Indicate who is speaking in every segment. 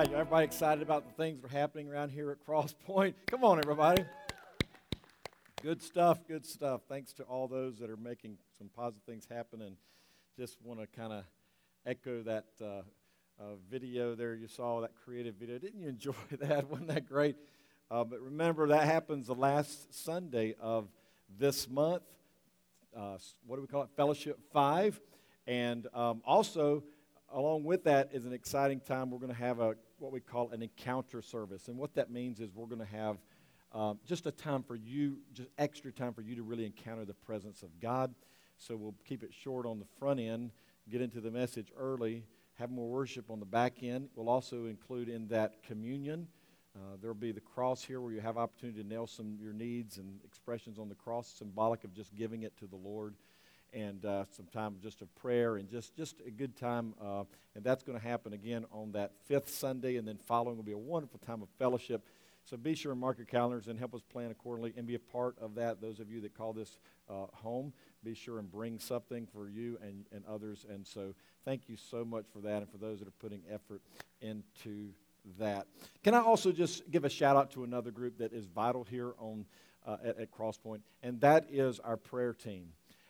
Speaker 1: right, everybody excited about the things that are happening around here at Cross Point? Come on, everybody. Good stuff, good stuff. Thanks to all those that are making some positive things happen, and just want to kind of echo that video there you saw, that creative video. Didn't you enjoy that? Wasn't that great? But remember, that happens the last Sunday of this month. What do we call it? Fellowship 5. And also, along with that is an exciting time. We're going to have what we call an encounter service. And what that means is we're going to have just a time for you, just extra time for you to really encounter the presence of God. So we'll keep it short on the front end, get into the message early, have more worship on the back end. We'll also include in that communion. There'll be the cross here where you have opportunity to nail your needs and expressions on the cross, symbolic of just giving it to the Lord. And some time just of prayer and just a good time. And that's going to happen again on that 5th Sunday, and then following will be a wonderful time of fellowship. So be sure and mark your calendars and help us plan accordingly and be a part of that. Those of you that call this home, be sure and bring something for you and others. And so thank you so much for that and for those that are putting effort into that. Can I also just give a shout out to another group that is vital here at Cross Point, and that is our prayer team.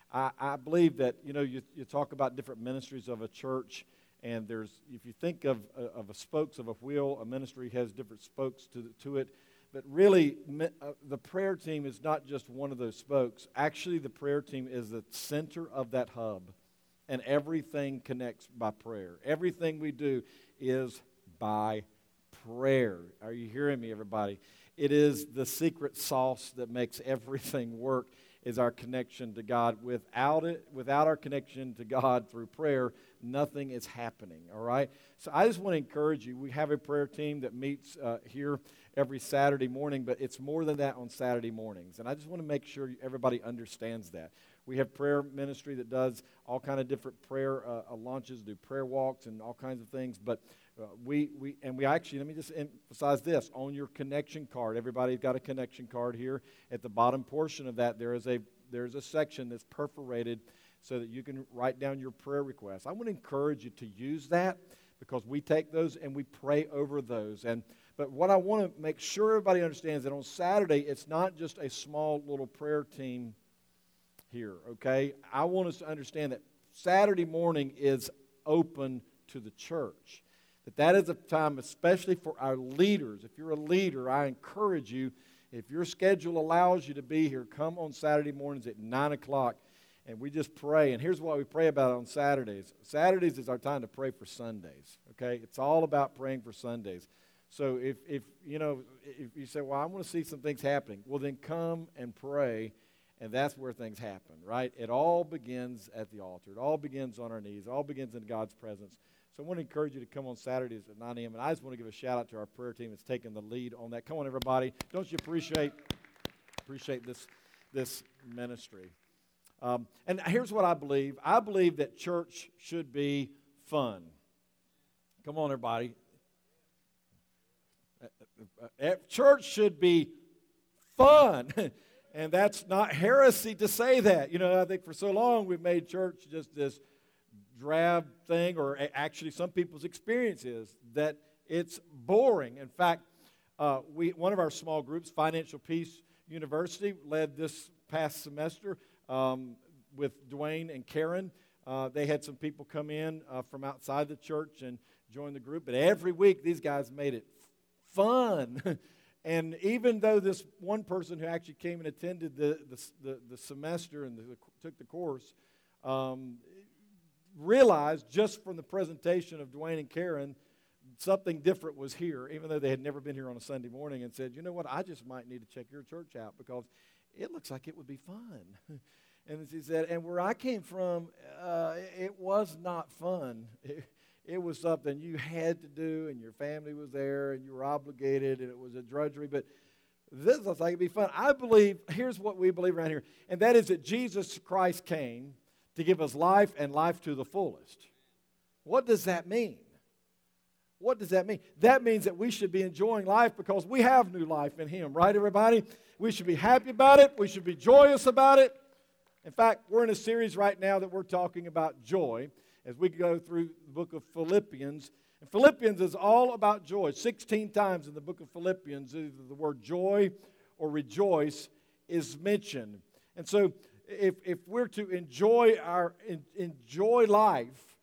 Speaker 1: I believe that, you talk about different ministries of a church, and if you think of a spokes of a wheel, a ministry has different spokes to it. But really, the prayer team is not just one of those spokes. Actually, the prayer team is the center of that hub, and everything connects by prayer. Everything we do is by prayer. Are you hearing me, everybody? It is the secret sauce that makes everything work, is our connection to God. Without our connection to God through prayer, nothing is happening, all right? So I just want to encourage you. We have a prayer team that meets here every Saturday morning, but it's more than that on Saturday mornings. And I just want to make sure everybody understands that. We have prayer ministry that does all kind of different prayer launches, do prayer walks and all kinds of things, but we actually, let me just emphasize this. On your connection card, everybody's got a connection card here. At the bottom portion of that, there's a section that's perforated so that you can write down your prayer requests. I want to encourage you to use that, because we take those and we pray over those. But what I want to make sure everybody understands, that on Saturday, it's not just a small little prayer team here, okay? I want us to understand that Saturday morning is open to the church. That is a time, especially for our leaders. If you're a leader, I encourage you, if your schedule allows you to be here, come on Saturday mornings at 9 o'clock, and we just pray. And here's what we pray about on Saturdays. Saturdays is our time to pray for Sundays, okay? It's all about praying for Sundays. So if you say, well, I want to see some things happening, well, then come and pray, and that's where things happen, right? It all begins at the altar. It all begins on our knees. It all begins in God's presence. So I want to encourage you to come on Saturdays at 9 a.m. And I just want to give a shout out to our prayer team that's taking the lead on that. Come on, everybody. Don't you appreciate this ministry? And here's what I believe. I believe that church should be fun. Come on, everybody. Church should be fun. And that's not heresy to say that. I think for so long we've made church just this drab thing, or actually some people's experience is that it's boring. In fact, one of our small groups, Financial Peace University, led this past semester with Dwayne and Karen. They had some people come in from outside the church and join the group, but every week these guys made it fun. And even though this one person who actually came and attended the semester and took the course realized just from the presentation of Dwayne and Karen, something different was here, even though they had never been here on a Sunday morning, and said, you know what, I just might need to check your church out because it looks like it would be fun. And she said, and where I came from, it was not fun. It was something you had to do, and your family was there, and you were obligated, and it was a drudgery, but this looks like it'd be fun. I believe, here's what we believe around here, and that is that Jesus Christ came to give us life and life to the fullest. What does that mean? What does that mean? That means that we should be enjoying life because we have new life in Him, right, everybody? We should be happy about it. We should be joyous about it. In fact, we're in a series right now that we're talking about joy as we go through the book of Philippians. And Philippians is all about joy. 16 times in the book of Philippians, either the word joy or rejoice is mentioned. And so if we're to enjoy life,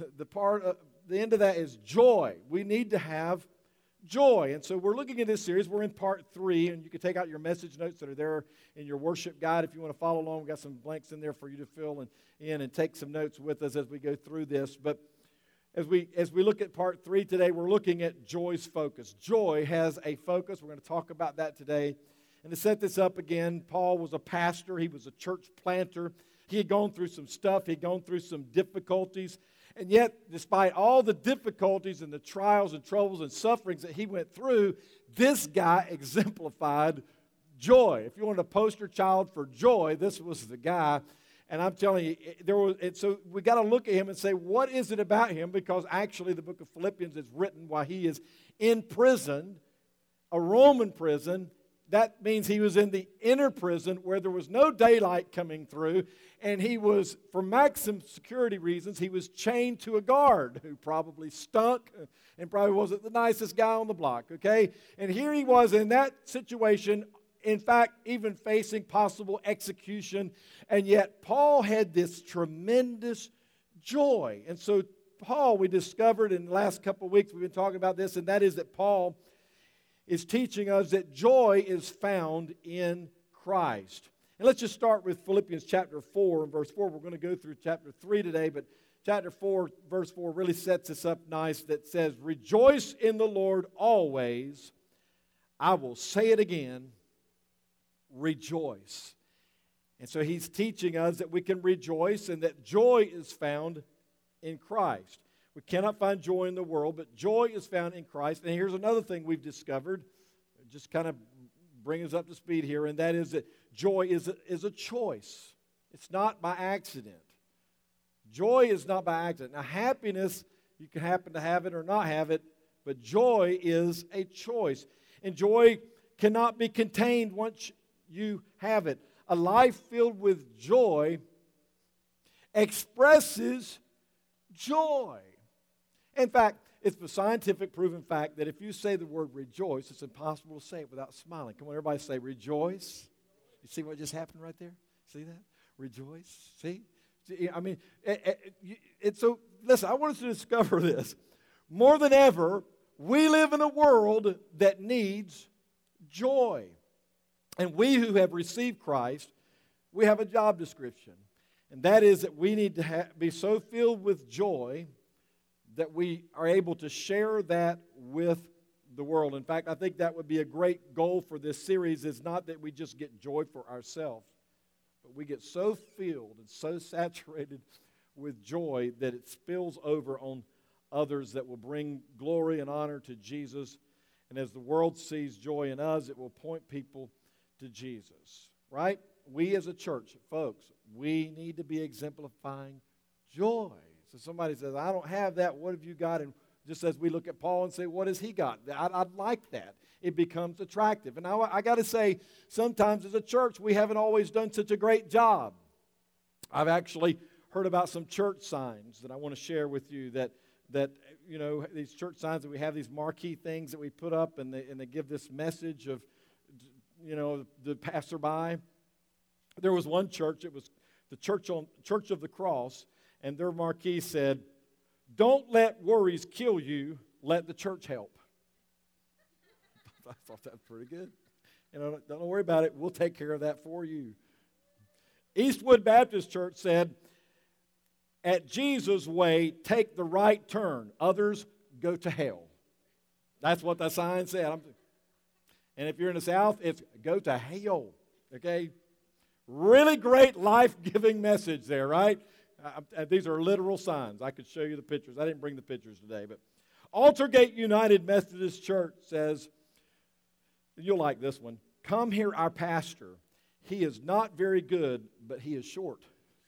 Speaker 1: the end of that is joy. We need to have joy. And so we're looking at this series. We're in part 3, and you can take out your message notes that are there in your worship guide if you want to follow along. We've got some blanks in there for you to fill in and take some notes with us as we go through this. But as we look at part 3 today, we're looking at joy's focus. Joy has a focus. We're going to talk about that today. And to set this up again, Paul was a pastor. He was a church planter. He had gone through some stuff. He had gone through some difficulties. And yet, despite all the difficulties and the trials and troubles and sufferings that he went through, this guy exemplified joy. If you wanted a poster child for joy, this was the guy. And I'm telling you, so we got to look at him and say, what is it about him? Because actually the book of Philippians is written while he is in prison, a Roman prison. That means he was in the inner prison where there was no daylight coming through. And he was, for maximum security reasons, he was chained to a guard who probably stunk and probably wasn't the nicest guy on the block, okay? And here he was in that situation, in fact, even facing possible execution. And yet Paul had this tremendous joy. And so Paul, we discovered in the last couple of weeks, we've been talking about this, and that is that Paul is teaching us that joy is found in Christ. And let's just start with Philippians chapter 4 and verse 4. We're going to go through chapter 3 today, but chapter 4, verse 4 really sets us up nice that says, "Rejoice in the Lord always. I will say it again, rejoice." And so he's teaching us that we can rejoice and that joy is found in Christ. We cannot find joy in the world, but joy is found in Christ. And here's another thing we've discovered, just kind of bring us up to speed here, and that is that joy is a choice. It's not by accident. Joy is not by accident. Now, happiness, you can happen to have it or not have it, but joy is a choice. And joy cannot be contained once you have it. A life filled with joy expresses joy. In fact, it's a scientific proven fact that if you say the word rejoice, it's impossible to say it without smiling. Come on, everybody say rejoice. You see what just happened right there? See that? Rejoice. See? I mean, so listen, I want us to discover this. More than ever, we live in a world that needs joy. And we who have received Christ, we have a job description. And that is that we need to be so filled with joy that we are able to share that with the world. In fact, I think that would be a great goal for this series, is not that we just get joy for ourselves, but we get so filled and so saturated with joy that it spills over on others, that will bring glory and honor to Jesus. And as the world sees joy in us, it will point people to Jesus, right? We as a church, folks, we need to be exemplifying joy. So somebody says, I don't have that. What have you got? And just as we look at Paul and say, what has he got? I'd like that. It becomes attractive. And I got to say, sometimes as a church, we haven't always done such a great job. I've actually heard about some church signs that I want to share with you that you know, these church signs that we have, these marquee things that we put up, and they give this message of, you know, the passerby. There was one church, it was the Church of the Cross, and their marquee said, "Don't let worries kill you, let the church help." I thought that was pretty good. You know, don't worry about it, we'll take care of that for you. Eastwood Baptist Church said, "At Jesus' way, take the right turn. Others go to hell." That's what the sign said. And if you're in the South, it's go to hell. Okay? Really great life-giving message there, right? These are literal signs. I could show you the pictures. I didn't bring the pictures today. But Altargate United Methodist Church says, you'll like this one, "Come hear our pastor. He is not very good, but he is short."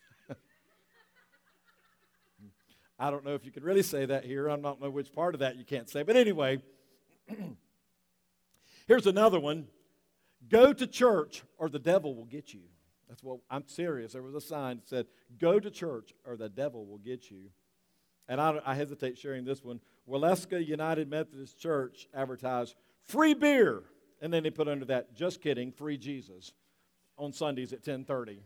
Speaker 1: I don't know if you could really say that here. I don't know which part of that you can't say. But anyway, here's another one. "Go to church or the devil will get you." That's what, I'm serious. There was a sign that said, "Go to church or the devil will get you." and I hesitate sharing this one, Waleska United Methodist Church advertised free beer, and then they put under that, just kidding, free Jesus, on Sundays at 10:30.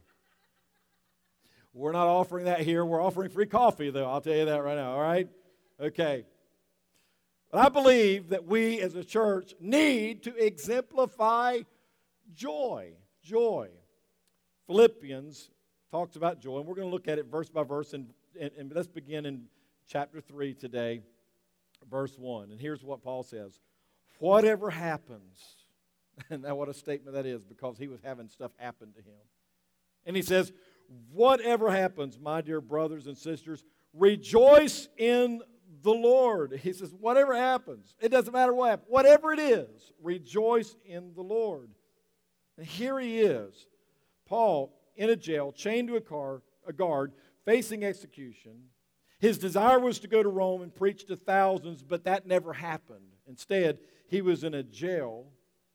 Speaker 1: We're not offering that here. We're offering free coffee, though. I'll tell you that right now, all right? Okay. But I believe that we as a church need to exemplify joy. Joy. Philippians talks about joy, and we're going to look at it verse by verse, and let's begin in chapter 3 today, verse 1. And here's what Paul says. Whatever happens, and now what a statement that is, because he was having stuff happen to him. And he says, whatever happens, my dear brothers and sisters, rejoice in the Lord. He says, whatever happens, it doesn't matter what happens, whatever it is, rejoice in the Lord. And here he is, Paul, in a jail, chained to a guard, facing execution. His desire was to go to Rome and preach to thousands, but that never happened. Instead, he was in a jail,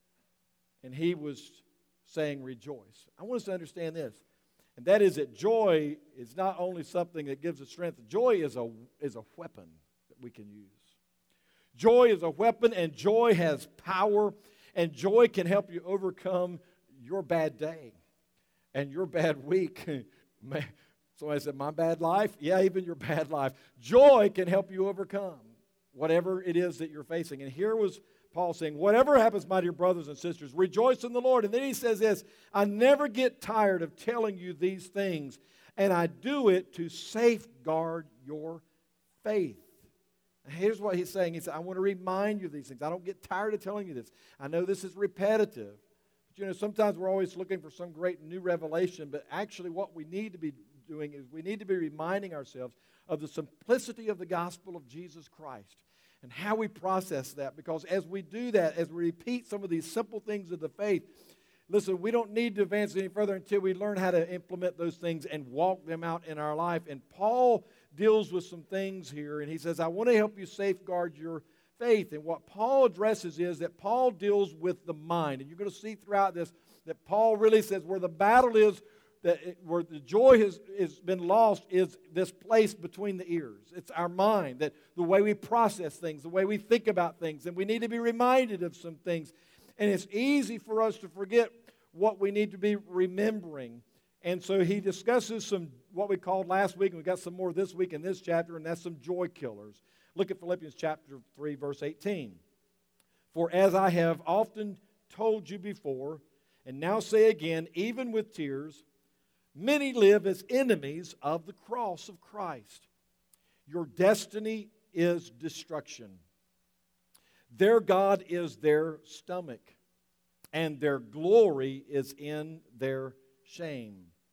Speaker 1: and he was saying, rejoice. I want us to understand this. And that is that joy is not only something that gives us strength. Joy is a weapon that we can use. Joy is a weapon, and joy has power, and joy can help you overcome your bad day and your bad week. Somebody said, my bad life? Yeah, even your bad life. Joy can help you overcome whatever it is that you're facing. And here was Paul saying, whatever happens, my dear brothers and sisters, rejoice in the Lord. And then he says this, I never get tired of telling you these things, and I do it to safeguard your faith. And here's what he's saying. He said, I want to remind you of these things. I don't get tired of telling you this. I know this is repetitive. But sometimes we're always looking for some great new revelation, but actually what we need to be doing is we need to be reminding ourselves of the simplicity of the gospel of Jesus Christ. And how we process that, because as we do that, as we repeat some of these simple things of the faith, listen, we don't need to advance any further until we learn how to implement those things and walk them out in our life. And Paul deals with some things here, and he says, I want to help you safeguard your faith. And what Paul addresses is that Paul deals with the mind. And you're going to see throughout this that Paul really says where the battle is, where the joy has been lost is this place between the ears. It's our mind, that the way we process things, the way we think about things, and we need to be reminded of some things. And it's easy for us to forget what we need to be remembering. And so he discusses some, what we called last week, and we got some more this week in this chapter, and that's some joy killers. Look at Philippians chapter 3, verse 18. For as I have often told you before, and now say again, even with tears, many live as enemies of the cross of Christ. Your destiny is destruction. Their God is their stomach, and their glory is in their shame.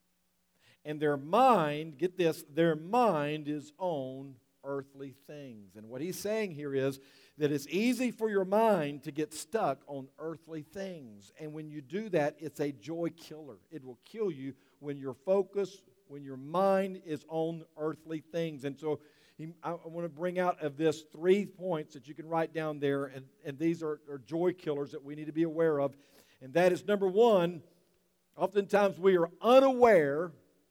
Speaker 1: And their mind, get this, their mind is on earthly things. And what he's saying here is that it's easy for your mind to get stuck on earthly things. And when you do that, it's a joy killer. It will kill you when your focus, when your mind is on earthly things. And so I want to bring out of this 3 points that you can write down there, and these are joy killers that we need to be aware of. And that is, number one, oftentimes we are unaware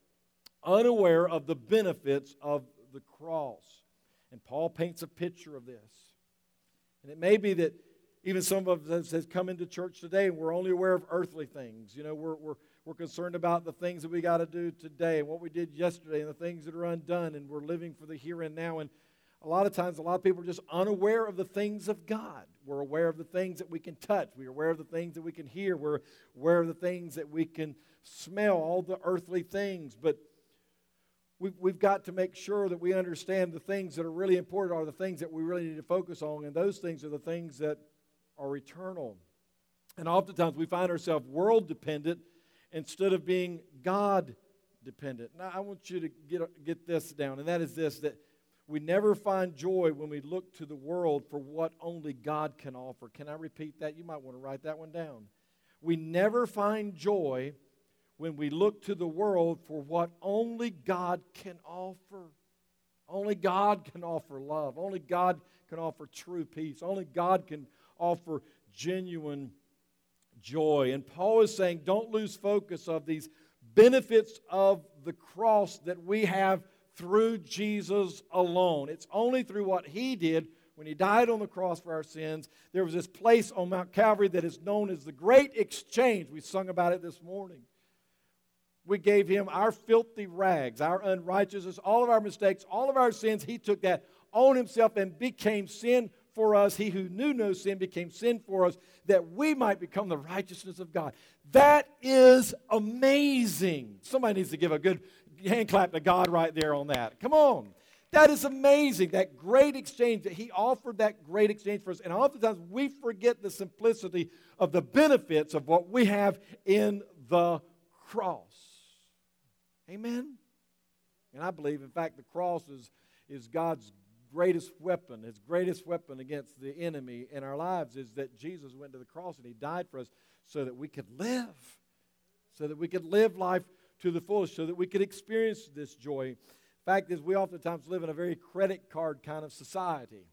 Speaker 1: of the benefits of the cross. And Paul paints a picture of this. And it may be that even some of us has come into church today and we're only aware of earthly things. We're concerned about the things that we got to do today and what we did yesterday and the things that are undone, and we're living for the here and now. And a lot of times, a lot of people are just unaware of the things of God. We're aware of the things that we can touch. We're aware of the things that we can hear. We're aware of the things that we can smell, all the earthly things. But we've got to make sure that we understand the things that are really important are the things that we really need to focus on, and those things are the things that are eternal. And oftentimes we find ourselves world-dependent instead of being God-dependent. Now, I want you to get this down, and that is this, that we never find joy when we look to the world for what only God can offer. Can I repeat that? You might want to write that one down. We never find joy when we look to the world for what only God can offer. Only God can offer love. Only God can offer true peace. Only God can offer genuine joy. And Paul is saying, don't lose focus of these benefits of the cross that we have through Jesus alone. It's only through what He did when He died on the cross for our sins. There was this place on Mount Calvary that is known as the Great Exchange. We sung about it this morning. We gave Him our filthy rags, our unrighteousness, all of our mistakes, all of our sins. He took that on Himself and became sin for us. He who knew no sin became sin for us, that we might become the righteousness of God. That is amazing. Somebody needs to give a good hand clap to God right there on that. Come on. That is amazing, that great exchange, that He offered that great exchange for us. And oftentimes we forget the simplicity of the benefits of what we have in the cross. Amen? And I believe, in fact, the cross is God's greatest weapon. His greatest weapon against the enemy in our lives is that Jesus went to the cross and He died for us so that we could live. So that we could live life to the fullest, so that we could experience this joy. Fact is, we oftentimes live in a very credit card kind of society,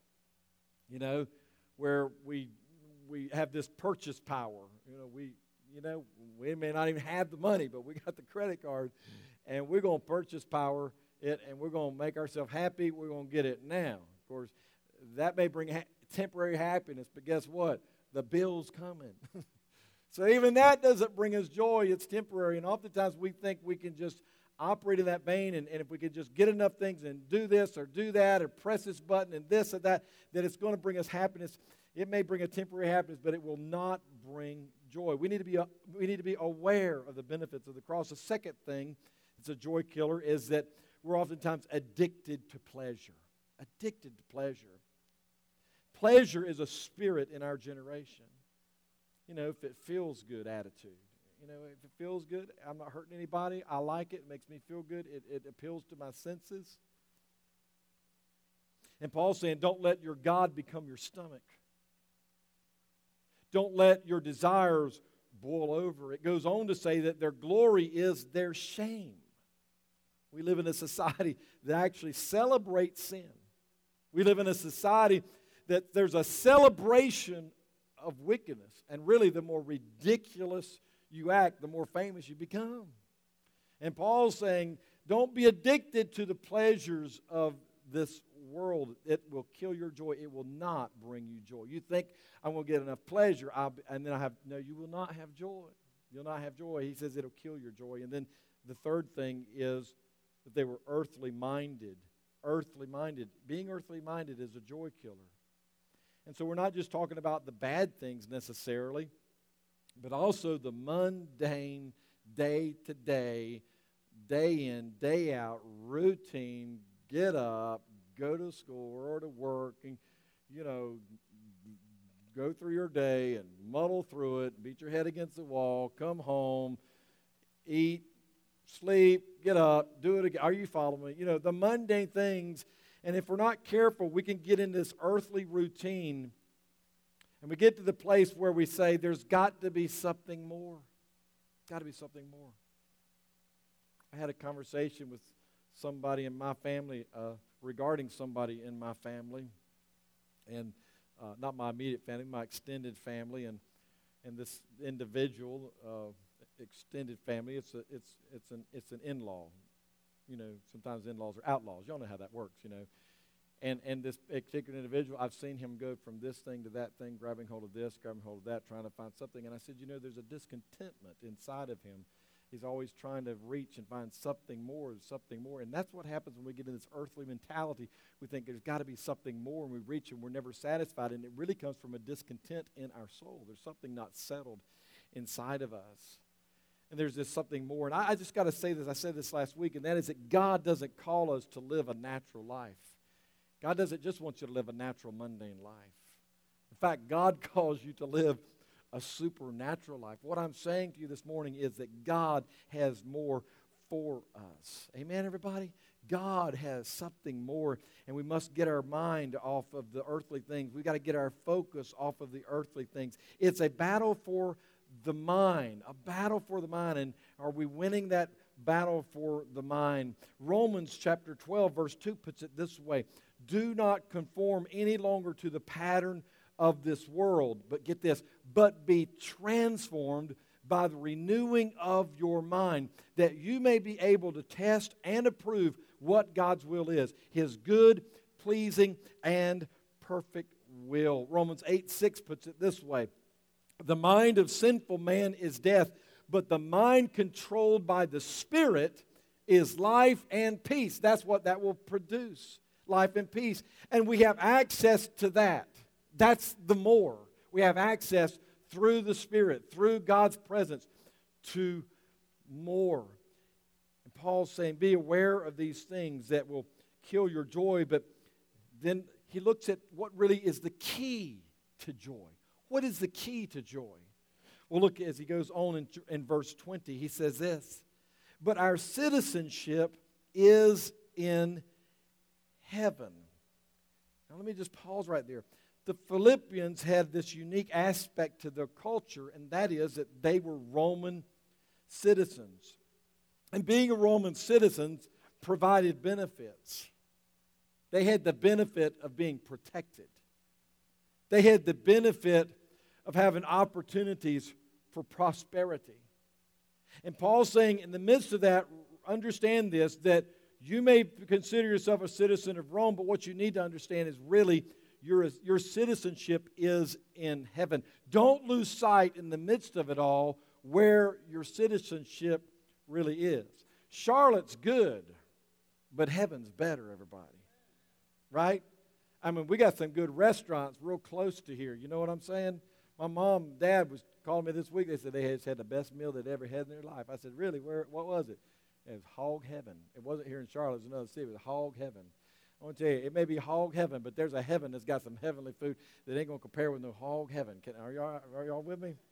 Speaker 1: where we have this purchase power. We may not even have the money, but we got the credit card, and we're going to purchase power it, and we're going to make ourselves happy. We're going to get it now. Of course, that may bring temporary happiness, but guess what? The bill's coming. So even that doesn't bring us joy. It's temporary, and oftentimes we think we can just operate in that vein, and if we could just get enough things and do this or do that or press this button and this or that it's going to bring us happiness. It may bring a temporary happiness, but it will not bring joy. We need to be aware of the benefits of the cross. The second thing, it's a joy killer, is that we're oftentimes addicted to pleasure. Addicted to pleasure. Pleasure is a spirit in our generation. If it feels good attitude. If it feels good, I'm not hurting anybody, I like it, it makes me feel good, it appeals to my senses. And Paul's saying, don't let your God become your stomach. Don't let your desires boil over. It goes on to say that their glory is their shame. We live in a society that actually celebrates sin. We live in a society that there's a celebration of wickedness. And really, the more ridiculous you act, the more famous you become. And Paul's saying, don't be addicted to the pleasures of this world. It will kill your joy. It will not bring you joy. You think, I'm going to get enough pleasure, no, you will not have joy. You'll not have joy. He says it'll kill your joy. And then the third thing is that they were earthly minded. Earthly minded. Being earthly minded is a joy killer. And so we're not just talking about the bad things necessarily, but also the mundane, day-to-day, day in, day out, routine, get up, go to school or to work, and, go through your day and muddle through it, beat your head against the wall, come home, eat, sleep, get up, do it again. Are you following me? The mundane things. And if we're not careful, we can get in this earthly routine, and we get to the place where we say, there's got to be something more. Got to be something more. I had a conversation with somebody in my family regarding somebody in my family, and not my immediate family, my extended family, and this individual extended family. It's an in-law. Sometimes in-laws are outlaws. Y'all know how that works. And this particular individual, I've seen him go from this thing to that thing, grabbing hold of this, grabbing hold of that, trying to find something. And I said, there's a discontentment inside of him. He's always trying to reach and find something more. And that's what happens when we get in this earthly mentality. We think there's got to be something more, and we reach and we're never satisfied. And it really comes from a discontent in our soul. There's something not settled inside of us. And there's this something more. And I just got to say this. I said this last week, and that is that God doesn't call us to live a natural life. God doesn't just want you to live a natural, mundane life. In fact, God calls you to live a supernatural life. What I'm saying to you this morning is that God has more for us. Amen, everybody? God has something more, and we must get our mind off of the earthly things. We've got to get our focus off of the earthly things. It's a battle for the mind, a battle for the mind. And are we winning that battle for the mind? Romans chapter 12, verse 2 puts it this way: do not conform any longer to the pattern of this world, but get this, but be transformed by the renewing of your mind, that you may be able to test and approve what God's will is. His good, pleasing, and perfect will. Romans 8:6 puts it this way. The mind of sinful man is death, but the mind controlled by the Spirit is life and peace. That's what that will produce, life and peace. And we have access to that. That's the more. We have access through the Spirit, through God's presence, to more. And Paul's saying, be aware of these things that will kill your joy, but then he looks at what really is the key to joy. What is the key to joy? Well, look, as he goes on in verse 20, he says this, but our citizenship is in heaven. Now, let me just pause right there. The Philippians had this unique aspect to their culture, and that is that they were Roman citizens. And being a Roman citizen provided benefits. They had the benefit of being protected. They had the benefit of having opportunities for prosperity. And Paul's saying, in the midst of that, understand this, that you may consider yourself a citizen of Rome, but what you need to understand is really your citizenship is in heaven. Don't lose sight in the midst of it all where your citizenship really is. Charlotte's good, but heaven's better, everybody. Right? I mean, we got some good restaurants real close to here. You know what I'm saying? My mom and dad was calling me this week. They said they had the best meal they'd ever had in their life. I said, really? What was it? It was Hog Heaven. It wasn't here in Charlotte. It was another city. It was Hog Heaven. I want to tell you, it may be Hog Heaven, but there's a heaven that's got some heavenly food that ain't going to compare with no Hog Heaven. Are y'all with me?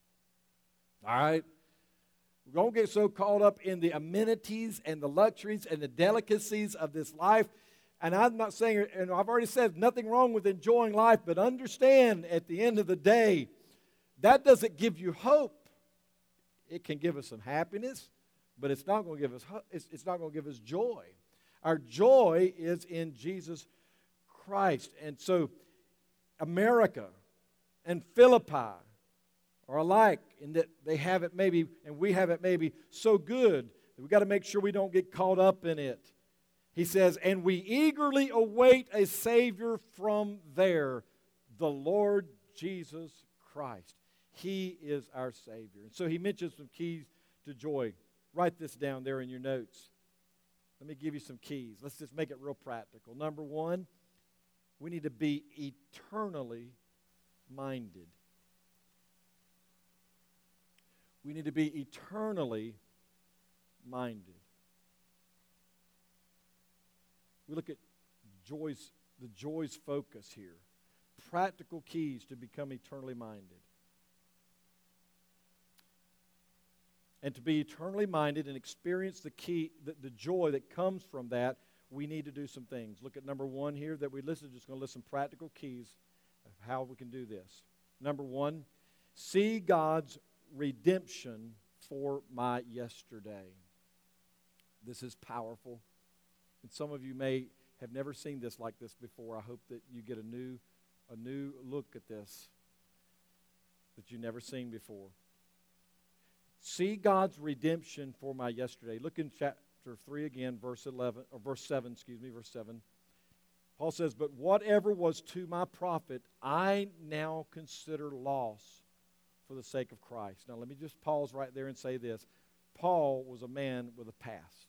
Speaker 1: All right. Don't get so caught up in the amenities and the luxuries and the delicacies of this life. And I'm not saying, and I've already said, nothing wrong with enjoying life, but understand at the end of the day, that doesn't give you hope. It can give us some happiness, but it's not going to give us it's not going to give us joy. Our joy is in Jesus Christ. And so America and Philippi are alike in that they have it maybe, and we have it maybe so good that we've got to make sure we don't get caught up in it. He says, and we eagerly await a Savior from there, the Lord Jesus Christ. He is our Savior. And so he mentions some keys to joy. Write this down there in your notes. Let me give you some keys. Let's just make it real practical. Number one, we need to be eternally minded. We need to be eternally minded. We look at the joy's focus here. Practical keys to become eternally minded. And to be eternally minded and experience the joy that comes from that, we need to do some things. Look at number one here that we listed. Just going to list some practical keys of how we can do this. Number one, see God's redemption for my yesterday. This is powerful. And some of you may have never seen this like this before. I hope that you get a new look at this that you've never seen before. See God's redemption for my yesterday. Look in chapter 3 again, verse 7. Paul says, but whatever was to my profit, I now consider loss for the sake of Christ. Now let me just pause right there and say this. Paul was a man with a past.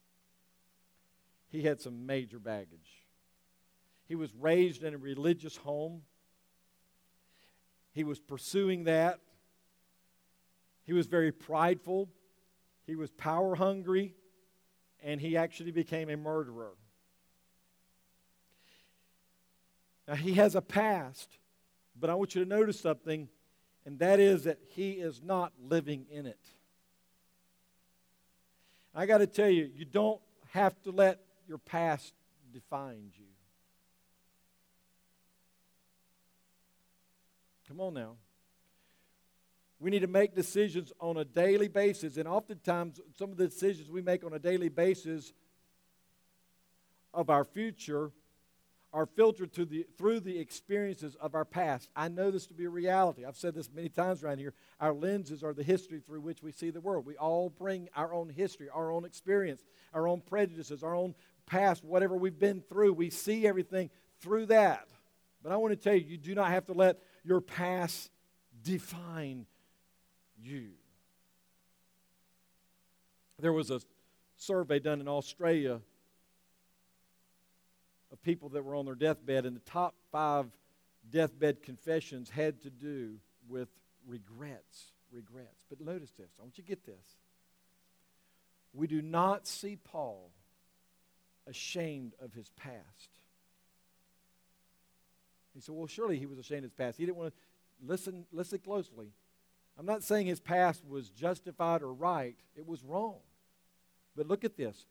Speaker 1: He had some major baggage. He was raised in a religious home. He was pursuing that. He was very prideful. He was power hungry. And he actually became a murderer. Now, he has a past, but I want you to notice something, and that is that he is not living in it. I got to tell you, you don't have to let your past define you. Come on now. We need to make decisions on a daily basis, and oftentimes some of the decisions we make on a daily basis of our future are filtered through the experiences of our past. I know this to be a reality. I've said this many times around here. Our lenses are the history through which we see the world. We all bring our own history, our own experience, our own prejudices, our own past, whatever we've been through. We see everything through that. But I want to tell you, you do not have to let your past define you. There was a survey done in Australia of people that were on their deathbed, and the top 5 deathbed confessions had to do with regrets. But notice this. I want you to get this. We do not see Paul ashamed of his past. He said, well, surely he was ashamed of his past. He didn't want to listen closely. I'm not saying his past was justified or right. It was wrong. But look at this.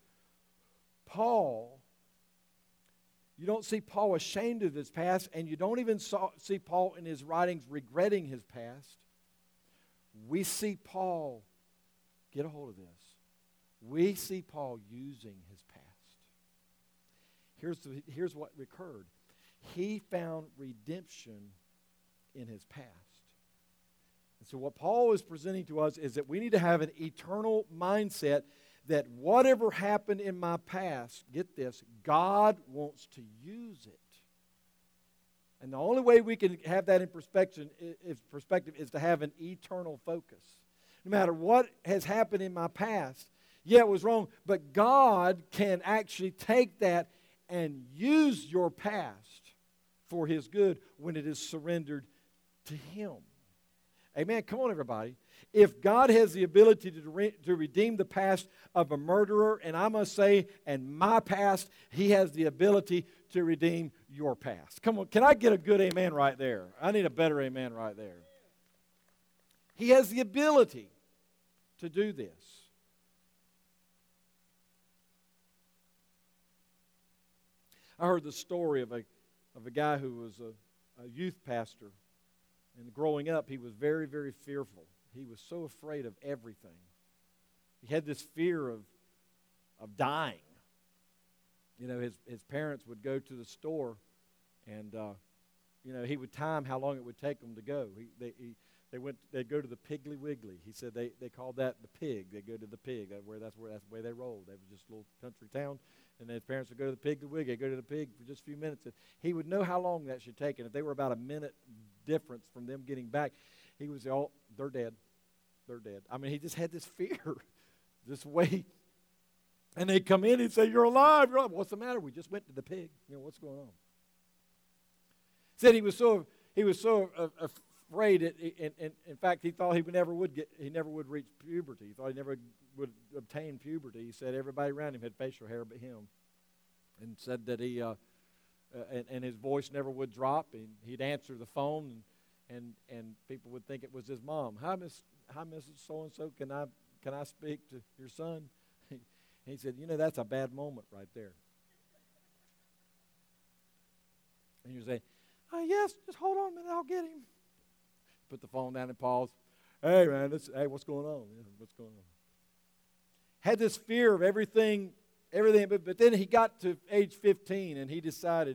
Speaker 1: You don't see Paul ashamed of his past, and you don't even see Paul in his writings regretting his past. We see Paul, get a hold of this, we see Paul using his past. Here's what occurred. He found redemption in his past. And so what Paul is presenting to us is that we need to have an eternal mindset that whatever happened in my past, get this, God wants to use it. And the only way we can have that in perspective is to have an eternal focus. No matter what has happened in my past, yeah, it was wrong, but God can actually take that and use your past for His good when it is surrendered to Him. Amen. Come on, everybody. If God has the ability to redeem the past of a murderer, and I must say, and my past, He has the ability to redeem your past. Come on, can I get a good amen right there? I need a better amen right there. He has the ability to do this. I heard the story of a guy who was a youth pastor, and growing up, he was very, very fearful. He was so afraid of everything. He had this fear of dying. You know, his parents would go to the store, and he would time how long it would take them to go. They'd go to the Piggly Wiggly. He said they called that the pig. They'd go to the pig. That's the way they rolled. They was just a little country town, and his parents would go to the Piggly Wiggly. They'd go to the pig for just a few minutes. And he would know how long that should take, and if they were about a minute difference from them getting back, he was, oh, they're dead. They're dead. I mean, he just had this fear, this way. And they'd come in and say, you're alive. You're alive. What's the matter? We just went to the pig. What's going on? Said he was so afraid. In fact, he thought he never would reach puberty. He thought he never would obtain puberty. He said everybody around him had facial hair but him. And said that he, and his voice never would drop. And he'd answer the phone, and people would think it was his mom. Hi, Mrs. So-and-so, can I speak to your son? He said, that's a bad moment right there. And you say, oh, yes, just hold on a minute, I'll get him. Put the phone down and pause. Hey, man, what's going on? What's going on? Had this fear of everything, but then he got to age 15, and he decided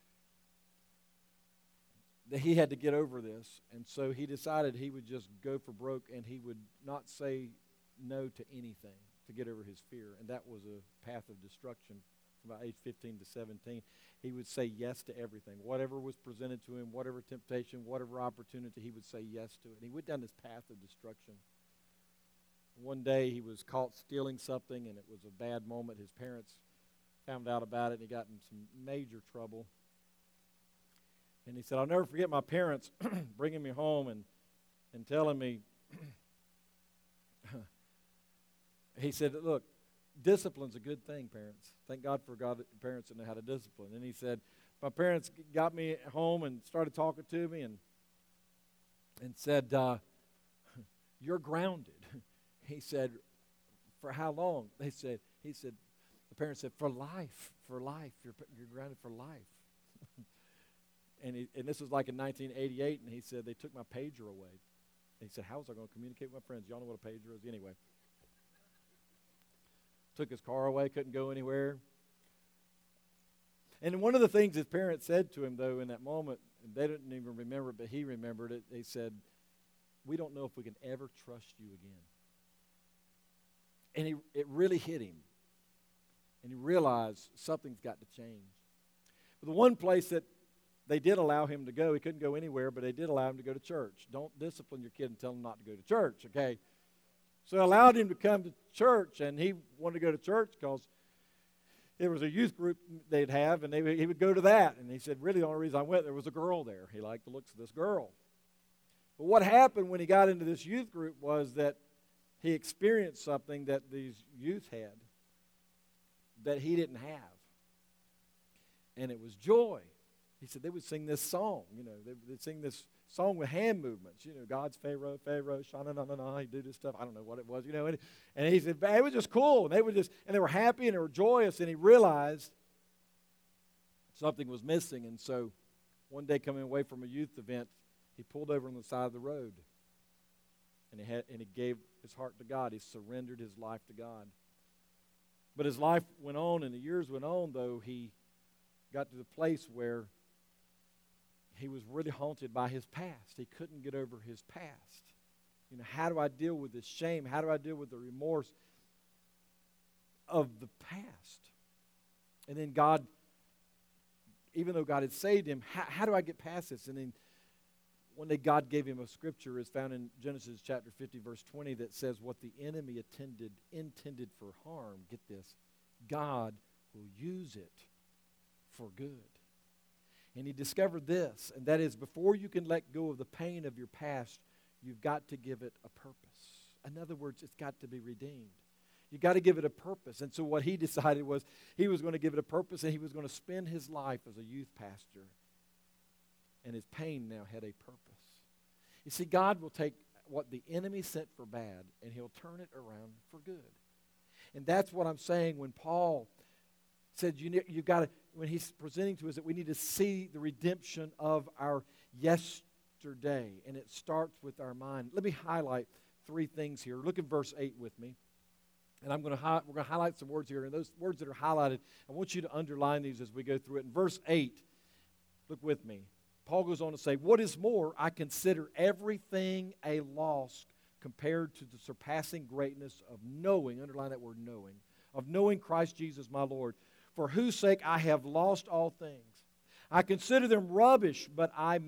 Speaker 1: that he had to get over this. And so he decided he would just go for broke, and he would not say no to anything to get over his fear. And that was a path of destruction from about age 15 to 17. He would say yes to everything. Whatever was presented to him, whatever temptation, whatever opportunity, he would say yes to it. And he went down this path of destruction. One day he was caught stealing something, and it was a bad moment. His parents found out about it, and he got in some major trouble. And he said, I'll never forget my parents bringing me home and telling me, he said, look, discipline's a good thing, parents. Thank God for parents that know how to discipline. And he said, my parents got me home and started talking to me and said, you're grounded. He said, for how long? He said, the parents said, for life. You're grounded for life. And this was like in 1988, and he said, they took my pager away. And he said, how was I going to communicate with my friends? Y'all know what a pager is? Anyway. Took his car away, couldn't go anywhere. And one of the things his parents said to him, though, in that moment, and they didn't even remember it, but he remembered it, they said, we don't know if we can ever trust you again. And it really hit him. And he realized something's got to change. But the one place that they did allow him to go, he couldn't go anywhere, but they did allow him to go to church. Don't discipline your kid and tell him not to go to church, okay? So they allowed him to come to church, and he wanted to go to church because there was a youth group they'd have, and he would go to that. And he said, really, the only reason I went, there was a girl there. He liked the looks of this girl. But what happened when he got into this youth group was that he experienced something that these youth had that he didn't have. And it was joy. He said they would sing this song. They'd sing this song with hand movements. God's Pharaoh, shana-na-na-na. He'd do this stuff. I don't know what it was, And he said, it was just cool. And they were happy and they were joyous. And he realized something was missing. And so one day coming away from a youth event, he pulled over on the side of the road. And he gave his heart to God. He surrendered his life to God. But as life went on and the years went on, though, he got to the place where he was really haunted by his past. He couldn't get over his past. How do I deal with this shame? How do I deal with the remorse of the past? And then God, even though God had saved him, how do I get past this? And then one day God gave him a scripture. It's found in Genesis chapter 50, verse 20, that says what the enemy intended for harm, get this, God will use it for good. And he discovered this, and that is before you can let go of the pain of your past, you've got to give it a purpose. In other words, it's got to be redeemed. You've got to give it a purpose. And so what he decided was he was going to give it a purpose, and he was going to spend his life as a youth pastor. And his pain now had a purpose. You see, God will take what the enemy sent for bad, and he'll turn it around for good. And that's what I'm saying when Paul said you've got to, when he's presenting to us that we need to see the redemption of our yesterday, and it starts with our mind. Let me highlight three things here. Look at verse 8 with me, and we're going to highlight some words here, and those words that are highlighted, I want you to underline these as we go through it. In verse 8, look with me. Paul goes on to say, what is more, I consider everything a loss compared to the surpassing greatness of knowing, underline that word knowing, of knowing Christ Jesus my Lord, for whose sake I have lost all things. I consider them rubbish, but I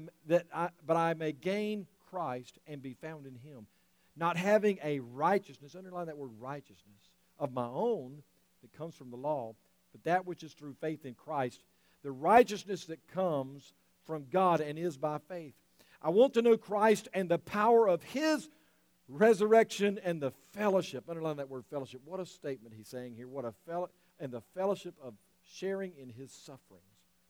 Speaker 1: may gain Christ and be found in him, not having a righteousness, underline that word righteousness, of my own that comes from the law, but that which is through faith in Christ, the righteousness that comes from God and is by faith. I want to know Christ and the power of his resurrection and the fellowship. Underline that word fellowship. What a statement he's saying here. And the fellowship of sharing in his sufferings,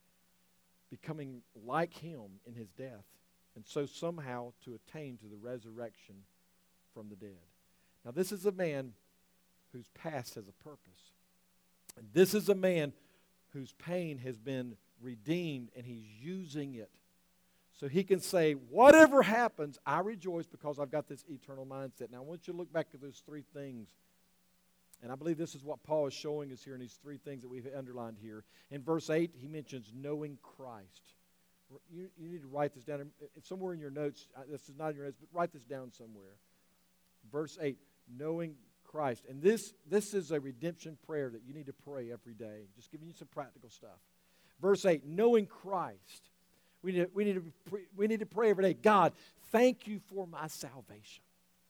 Speaker 1: becoming like him in his death, and so somehow to attain to the resurrection from the dead. Now this is a man whose past has a purpose. And this is a man whose pain has been redeemed, and he's using it. So he can say, whatever happens, I rejoice because I've got this eternal mindset. Now I want you to look back at those three things. And I believe this is what Paul is showing us here in these three things that we've underlined here. In verse 8, he mentions knowing Christ. You need to write this down. It's somewhere in your notes. This is not in your notes, but write this down somewhere. Verse 8, knowing Christ. And this is a redemption prayer that you need to pray every day. Just giving you some practical stuff. Verse 8, knowing Christ. We need to pray every day. God, thank you for my salvation.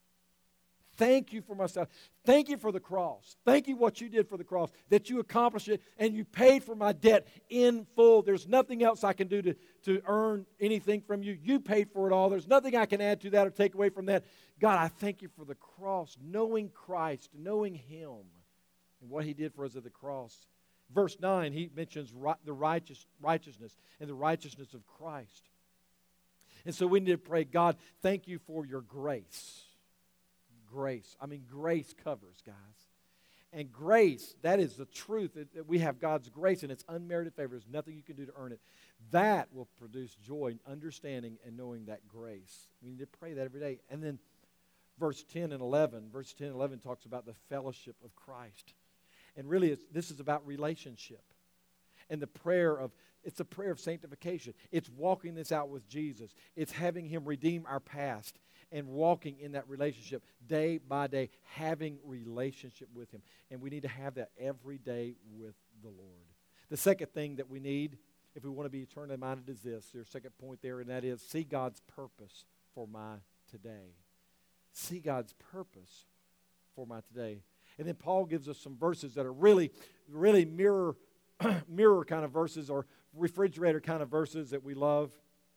Speaker 1: Thank you for my salvation. Thank you for the cross. Thank you what you did for the cross, that you accomplished it and you paid for my debt in full. There's nothing else I can do to earn anything from you. You paid for it all. There's nothing I can add to that or take away from that. God, I thank you for the cross, knowing Christ, knowing him and what he did for us at the cross. Verse 9, he mentions the righteousness and the righteousness of Christ. And so we need to pray, God, thank you for your grace. Grace. I mean, grace covers, guys. And grace, that is the truth, that we have God's grace and it's unmerited favor. There's nothing you can do to earn it. That will produce joy, understanding, and knowing that grace. We need to pray that every day. And then verse 10 and 11 talks about the fellowship of Christ. And really, this is about relationship. And it's a prayer of sanctification. It's walking this out with Jesus. It's having him redeem our past. and walking in that relationship day by day, having relationship with Him. And we need to have that every day with the Lord. The second thing that we need, if we want to be eternally minded, is this. There's a second point there, and that is see God's purpose for my today. See God's purpose for my today. And then Paul gives us some verses that are really, really mirror kind of verses, or refrigerator kind of verses that we love.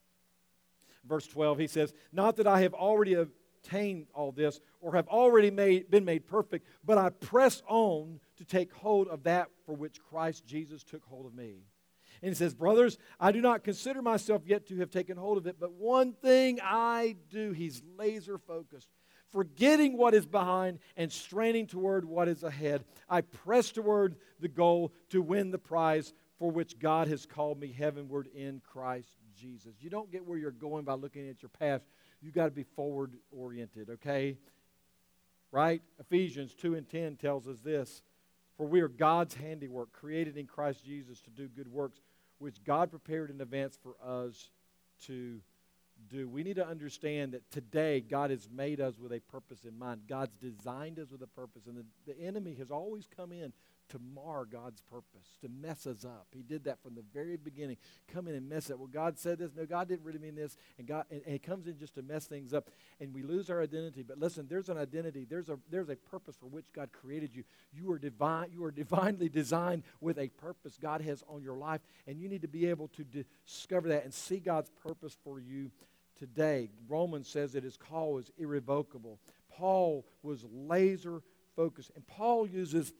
Speaker 1: Verse 12, he says, not that I have already obtained all this or have already been made perfect, but I press on to take hold of that for which Christ Jesus took hold of me. And he says, brothers, I do not consider myself yet to have taken hold of it, but one thing I do. He's laser focused. Forgetting what is behind and straining toward what is ahead, I press toward the goal to win the prize for which God has called me heavenward in Christ Jesus. You don't get where you're going by looking at your past. You've got to be forward-oriented, okay? Right? Ephesians 2:10 tells us this. For we are God's handiwork, created in Christ Jesus to do good works, which God prepared in advance for us to do. We need to understand that today God has made us with a purpose in mind. God's designed us with a purpose. And the enemy has always come in to mar God's purpose, to mess us up. He did that from the very beginning. Come in and mess up. Well, God said this. No, God didn't really mean this. And He comes in just to mess things up. And we lose our identity. But listen, there's an identity. There's a purpose for which God created you. You are divine. You are divinely designed with a purpose God has on your life. And you need to be able to discover that and see God's purpose for you today. Romans says that His call is irrevocable. Paul was laser focused. And Paul uses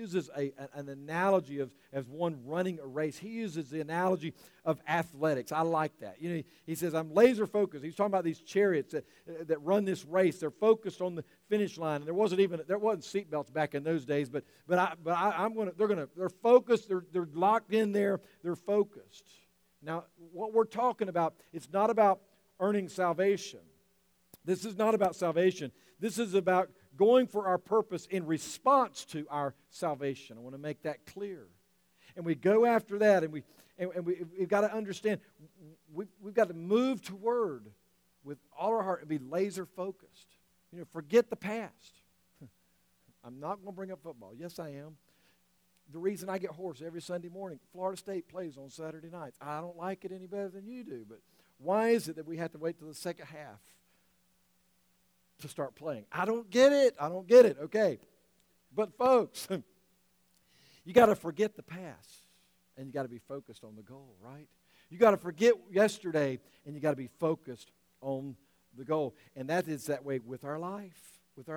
Speaker 1: an analogy of as one running a race. He uses the analogy of athletics. I like that. You know, he says, I'm laser focused. He's talking about these chariots that run this race. They're focused on the finish line. And there wasn't seatbelts back in those days, but they're focused, they're locked in there, they're focused. Now, what we're talking about, it's not about earning salvation. This is not about salvation. This is about going for our purpose in response to our salvation. I want to make that clear. And we go after that, and we've got to understand, we've got to move toward with all our heart and be laser focused. You know, forget the past. I'm not going to bring up football. Yes, I am. The reason I get hoarse every Sunday morning, Florida State plays on Saturday nights. I don't like it any better than you do, but why is it that we have to wait till the second half to start playing? I don't get it. Okay. But folks, you got to forget the past and you got to be focused on the goal, right? You got to forget yesterday and you got to be focused on the goal. And that is that way with our life.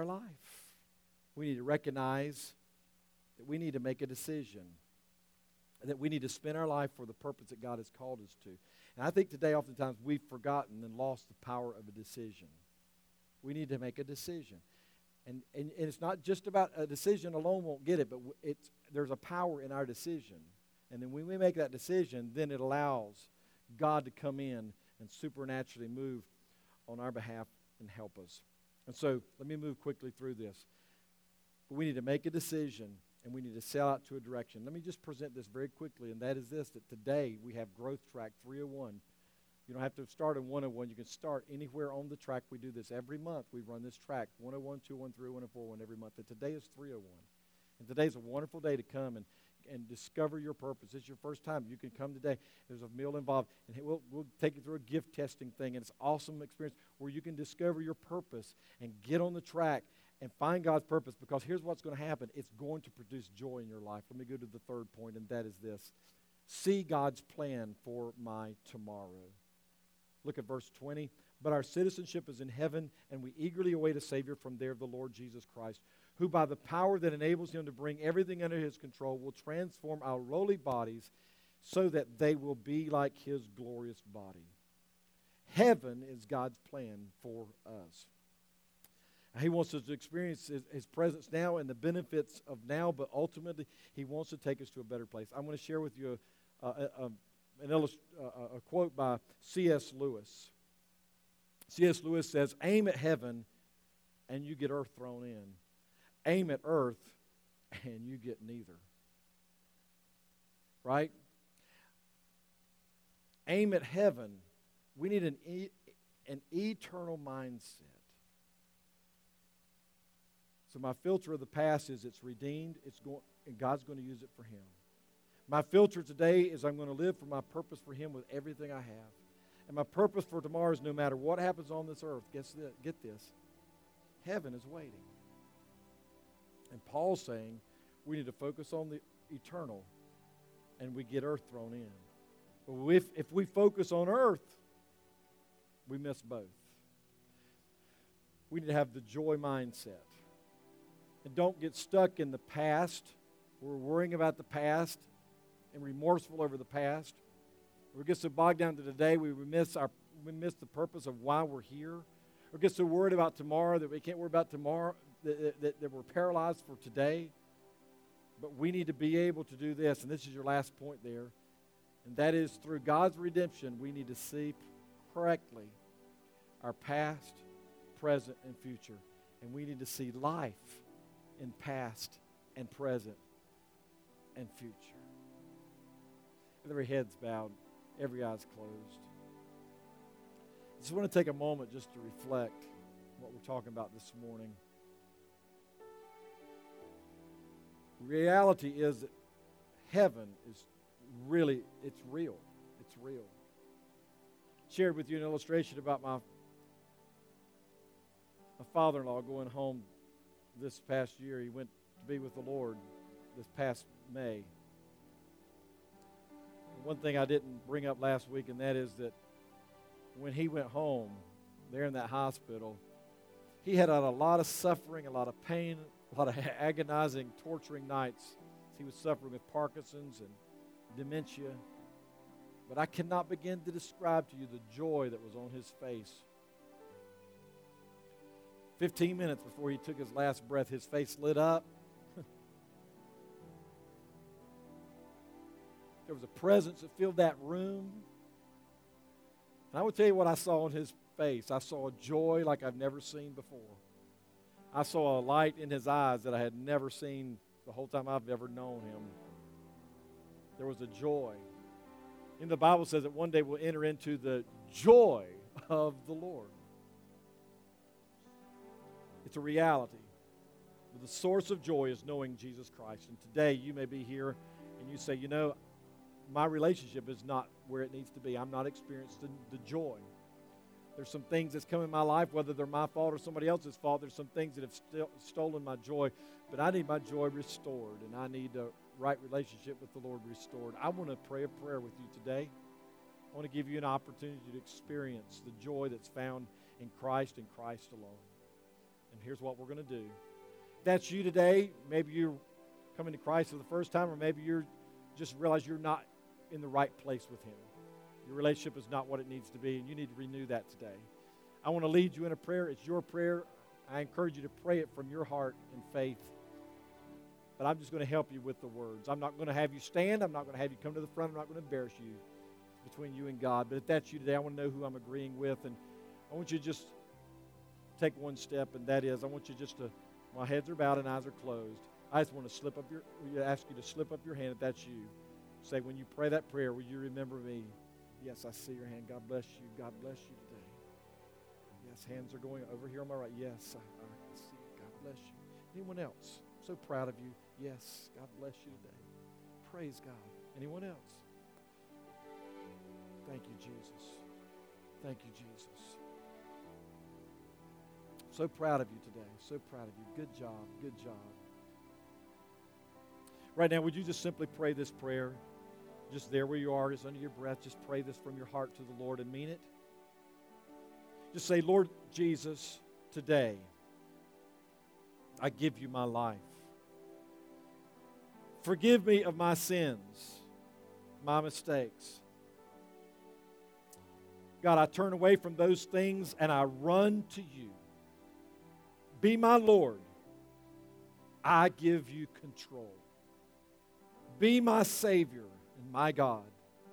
Speaker 1: We need to recognize that we need to make a decision, that we need to spend our life for the purpose that God has called us to. And I think today oftentimes we've forgotten and lost the power of a decision. We need to make a decision. And it's not just about a decision alone won't get it, but there's a power in our decision. And then when we make that decision, then it allows God to come in and supernaturally move on our behalf and help us. And so let me move quickly through this. But we need to make a decision, and we need to sell out to a direction. Let me just present this very quickly, and that is this, that today we have Growth Track 301. You don't have to start in 101. You can start anywhere on the track. We do this every month. We run this track, 101, 201, 301, and 401 every month. And today is 301. And today's a wonderful day to come and discover your purpose. It's your first time. You can come today. There's a meal involved. And we'll take you through a gift testing thing. And it's an awesome experience where you can discover your purpose and get on the track and find God's purpose, because here's what's going to happen. It's going to produce joy in your life. Let me go to the third point, and that is this. See God's plan for my tomorrow. Look at verse 20. But our citizenship is in heaven, and we eagerly await a Savior from there, the Lord Jesus Christ, who by the power that enables Him to bring everything under His control will transform our lowly bodies so that they will be like His glorious body. Heaven is God's plan for us. He wants us to experience His presence now and the benefits of now, but ultimately He wants to take us to a better place. I'm going to share with you a quote by C.S. Lewis. C.S. Lewis says, aim at heaven and you get earth thrown in. Aim at earth and you get neither. Right? Aim at heaven. We need an eternal mindset. So my filter of the past is it's redeemed, and God's going to use it for Him. My filter today is I'm going to live for my purpose for Him with everything I have. And my purpose for tomorrow is no matter what happens on this earth, get this, heaven is waiting. And Paul's saying we need to focus on the eternal, and we get earth thrown in. But if we focus on earth, we miss both. We need to have the joy mindset. And don't get stuck in the past. We're worrying about the past and remorseful over the past. We get so bogged down to today, we miss the purpose of why we're here. Or get so worried about tomorrow that we can't worry about tomorrow, that we're paralyzed for today. But we need to be able to do this, and this is your last point there, and that is through God's redemption, we need to see correctly our past, present, and future. And we need to see life in past and present and future. With every head's bowed, every eye's closed. I just want to take a moment just to reflect what we're talking about this morning. Reality is that heaven is really, it's real. It's real. Shared with you an illustration about my father-in-law going home this past year. He went to be with the Lord this past May. One thing I didn't bring up last week, and that is that when he went home there in that hospital, he had a lot of suffering, a lot of pain, a lot of agonizing, torturing nights. He was suffering with Parkinson's and dementia. But I cannot begin to describe to you the joy that was on his face. 15 minutes before he took his last breath, his face lit up. There was a presence that filled that room. And I will tell you what I saw on his face. I saw a joy like I've never seen before. I saw a light in his eyes that I had never seen the whole time I've ever known him. There was a joy. And the Bible says that one day we'll enter into the joy of the Lord. It's a reality. But the source of joy is knowing Jesus Christ. And today you may be here and you say, my relationship is not where it needs to be. I'm not experiencing the joy. There's some things that's come in my life, whether they're my fault or somebody else's fault. There's some things that have stolen my joy. But I need my joy restored, and I need a right relationship with the Lord restored. I want to pray a prayer with you today. I want to give you an opportunity to experience the joy that's found in Christ and Christ alone. And here's what we're going to do. If that's you today, maybe you're coming to Christ for the first time, or maybe you're just realize you're not in the right place with Him. Your relationship is not what it needs to be, and you need to renew that today. I want to lead you in a prayer. It's your prayer. I encourage you to pray it from your heart in faith. But I'm just going to help you with the words. I'm not going to have you stand. I'm not going to have you come to the front. I'm not going to embarrass you. It's between you and God. But if that's you today, I want to know who I'm agreeing with. And I want you to just take one step, and that is I want you just to, while heads are bowed and eyes are closed, I just want to ask you to slip up your hand if that's you. Say, when you pray that prayer, will you remember me? Yes, I see your hand. God bless you. God bless you today. Yes, hands are going over here on my right. Yes, I see you. God bless you. Anyone else? So proud of you. Yes, God bless you today. Praise God. Anyone else? Thank you, Jesus. Thank you, Jesus. So proud of you today. So proud of you. Good job. Good job. Right now, would you just simply pray this prayer? Just there where you are, just under your breath, just pray this from your heart to the Lord and mean it. Just say, Lord Jesus, today, I give you my life. Forgive me of my sins, my mistakes. God, I turn away from those things and I run to you. Be my Lord. I give you control. Be my Savior and my God.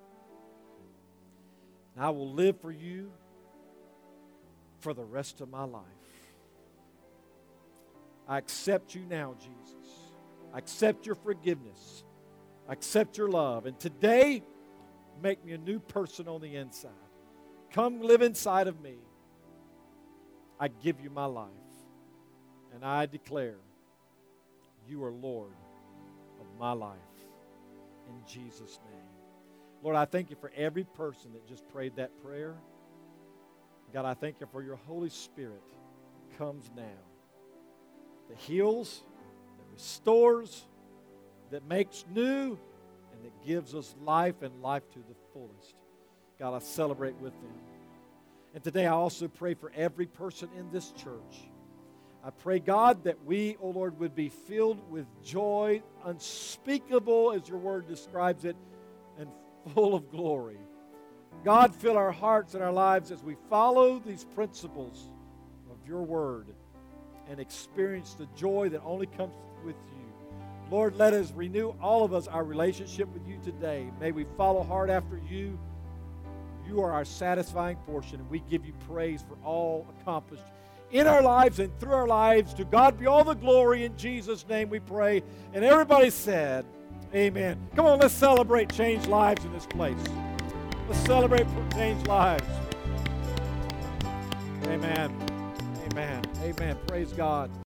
Speaker 1: And I will live for you for the rest of my life. I accept you now, Jesus. I accept your forgiveness. I accept your love. And today, make me a new person on the inside. Come live inside of me. I give you my life. And I declare you are Lord of my life. In Jesus' name. Lord, I thank you for every person that just prayed that prayer. God, I thank you for your Holy Spirit that comes now, that heals, that restores, that makes new, and that gives us life and life to the fullest. God, I celebrate with them. And today I also pray for every person in this church. I pray, God, that we, oh Lord, would be filled with joy, unspeakable as your word describes it, and full of glory. God, fill our hearts and our lives as we follow these principles of your word and experience the joy that only comes with you. Lord, let us renew, all of us, our relationship with you today. May we follow hard after you. You are our satisfying portion, and we give you praise for all accomplished in our lives and through our lives. To God be all the glory. In Jesus' name we pray. And everybody said, amen. Come on, let's celebrate changed lives in this place. Let's celebrate changed lives. Amen. Amen. Amen. Praise God.